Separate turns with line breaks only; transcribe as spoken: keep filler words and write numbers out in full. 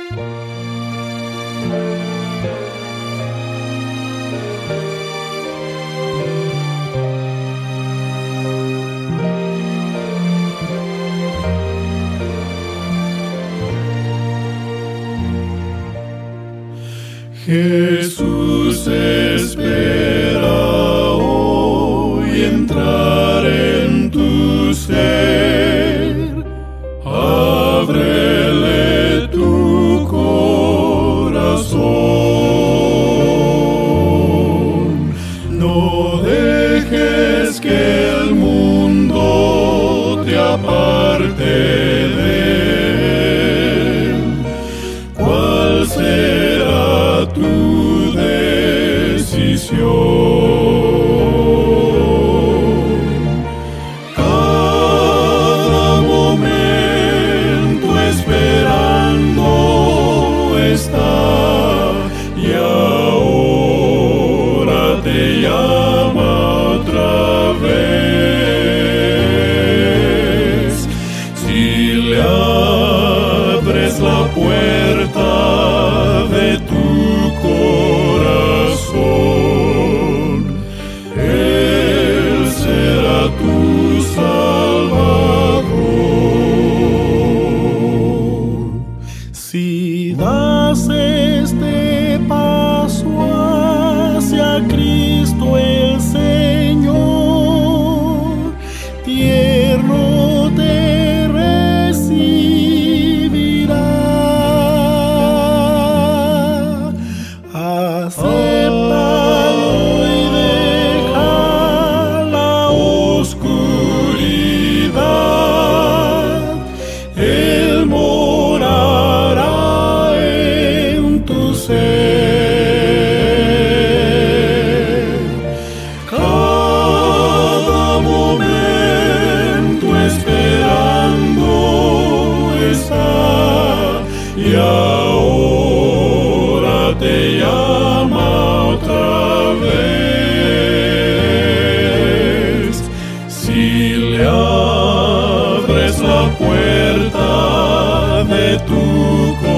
Jesús espera hoy entrar en tu ser. Ábrele tu corazón. No dejes que el mundo te aparte de él. ¿Cuál será tu decisión? Cada momento esperando está, y ahora te llama otra vez. Si le abres la puerta de tu corazón, Él será tu Salvador. Si das este paso hacia Cristo el Señor, tierno te recibirá. Acéptalo y deja la oscuridad. Él morará en tu ser. Cada momento esperando está, y ahora te llama otra vez. Si le abres la puerta de tu corazón,